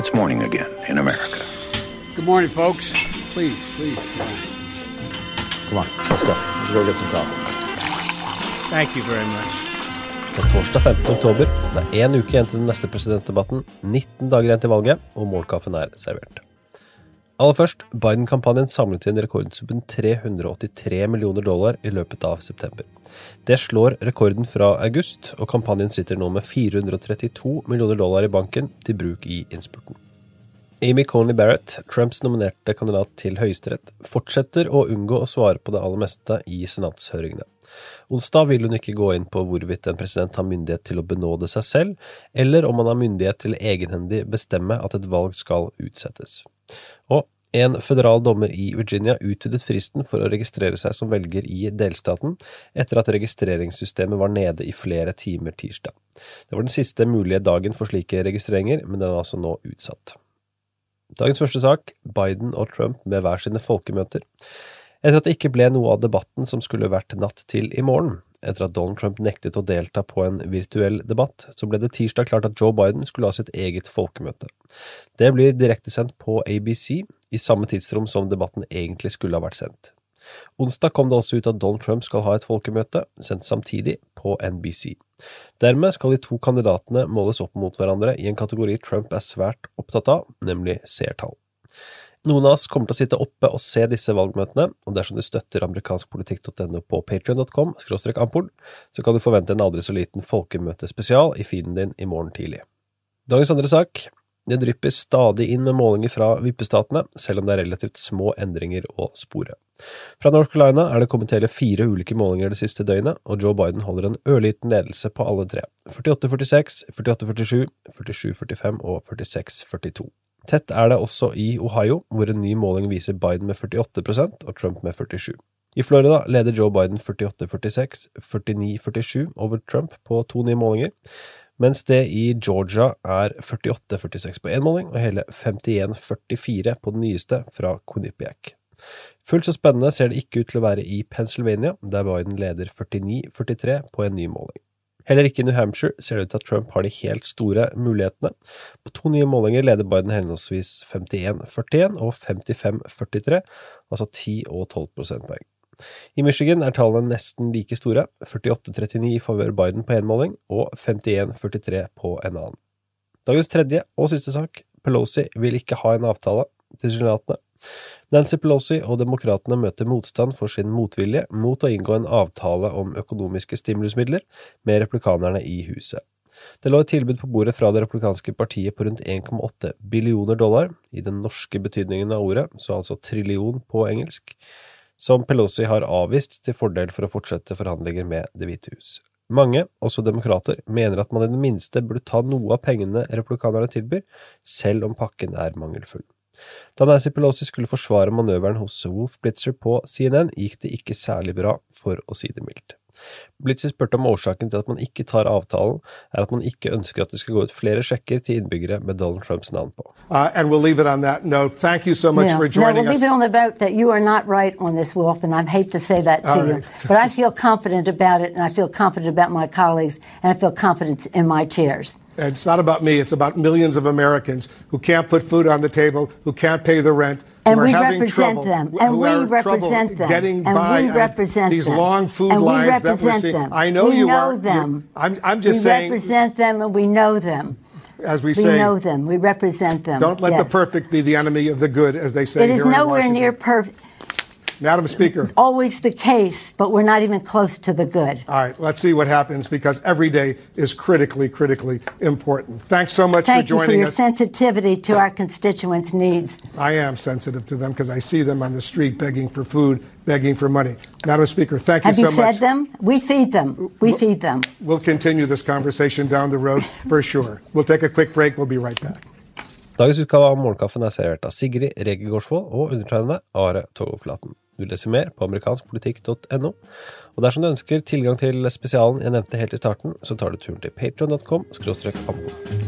it's morning again in America. Good morning, folks. Please. Come on, let's go get some coffee. Thank you very much. Det torsdag 15. oktober. Det en uke igjen til den neste presidentdebatten, 19 dager igjen til valget, og målkaffen servert. Aller først, Biden-kampanjen samlet inn rekordsummen $383 millioner i løpet av september. Det slår rekorden fra august, og kampanjen sitter nå med $432 millioner i banken til bruk i innspurten. Amy Coney Barrett, Trumps nominerte kandidat til høyesterett, fortsetter å unngå å svare på det aller meste i senatshøringene. Onsdag vil hun ikke gå inn på hvorvidt en president har myndighet til å benåde seg selv, eller om han har myndighet til egenhendig bestemme at et valg skal utsettes. Og en føderal dommer i Virginia utvidet fristen for å registrere seg som velger i delstaten etter at registreringssystemet var nede i flere timer tirsdag. Det var den siste mulige dagen for slike registreringer, men den er altså nå utsatt. Dagens første sak, Biden og Trump med hver sine folkemøter. Etter at det ikke ble noe av debatten som skulle vært natt til i morgen, etter at Donald Trump nektet å delta på en virtuell debatt, så ble det tirsdag klart at Joe Biden skulle ha sitt eget folkemøte. Det blir direktesendt på ABC i samme tidsrom som debatten egentlig skulle ha vært sendt. Onsdag kom det også ut at Donald Trump skal ha et folkemøte, sendt samtidig på NBC. Dermed skal de to kandidatene måles opp mot hverandre i en kategori Trump svært opptatt av, nemlig seertall. Noen av oss kommer til å sitte oppe og se disse valgmøtene, og dersom du støtter amerikanskpolitikk.no på patreon.com/ampol, så kan du forvente en aldri så liten folkemøtespesial i feeden din i morgen tidlig. Dagens andre sak. Det drypper stadig inn med målinger fra vippestatene, selv om det relativt små endringer å spore. Fra North Carolina det kommet hele 4 ulike målinger det siste døgnet, og Joe Biden holder en ørliten ledelse på alle 3. 48-46, 48-47, 47-45 og 46-42. Tett det også i Ohio, hvor en ny måling viser Biden med 48% og Trump med 47%. I Florida leder Joe Biden 48-46, 49-47 over Trump på 2 nye målinger, mens det i Georgia 48-46 på en måling og hele 51-44 på den nyeste fra Quinnipiac. Fullt så spennende ser det ikke ut til å være i Pennsylvania, der Biden leder 49-43 på en ny måling. Heller ikke i New Hampshire ser det ut til at Trump har de helt store mulighetene. På 2 nye målinger leder Biden henholdsvis 51-41 og 55-43, altså 10 og 12 prosentpoeng. I Michigan tallene nesten like store, 48-39 i favør Biden på en måling og 51-43 på en annen. Dagens tredje og siste sak, Pelosi vil ikke ha en avtale til senatet. Nancy Pelosi og demokratene møter motstand for sin motvilje mot å inngå en avtale om økonomiske stimulusmidler med republikanerne i huset. Det lå et tilbud på bordet fra det republikanske partiet på rundt $1,8 billioner, i den norske betydningen av ordet, så altså trillion på engelsk, som Pelosi har avvist til fordel for å fortsette forhandlinger med Det hvite hus. Mange, også demokrater, mener at man i det minste burde ta noe av pengene republikanerne tilbyr, selv om pakken mangelfull. Da Nancy Pelosi skulle forsvare manøveren hos Wolf Blitzer på CNN, gikk det ikke særlig bra, for å si det mildt. Blitzer spurte om årsaken til at man ikke tar avtalen, at man ikke ønsker at det skal gå ut flere sjekker til innbyggere med Donald Trumps navn på. And we'll leave it on that note. Thank you so much for joining us. We'll leave it on the vote that you are not right on this, Wolf, and I hate to say that to you. But I feel confident about it, and I feel confident about my colleagues, and I feel confident in my chairs. It's not about me. It's about millions of Americans who can't put food on the table, who can't pay the rent, and who we are having represent trouble, them, and we represent them, getting and by we represent these them, long food and lines we that we're represent seeing. them. I know we you know are. them. I'm just saying. We represent them, and we know them. As we We say, know them. We represent them. don't let the perfect be the enemy of the good, as they say It is here in nowhere Washington. near perfect. Madam Speaker. Always the case, but we're not even close to the good. All right, let's see what happens, because every day is critically important. Thanks so much for joining us. Thank you for your sensitivity to our constituents' needs. I am sensitive to them because I see them on the street begging for food, begging for money. Madam Speaker, thank you so much. Have you fed them? We feed them. We feed them. We'll continue this conversation down the road for sure. We'll take a quick break. We'll be right back. Dagens utgave av Morgenkaffen servert av Sigrid Rege Gårdsvold og undertegnede Are Togoflaten. Du leser mer på amerikanskpolitikk.no, og dersom du ønsker tilgang til spesialen jeg nevnte helt i starten, så tar du turen til patreon.com/ambo.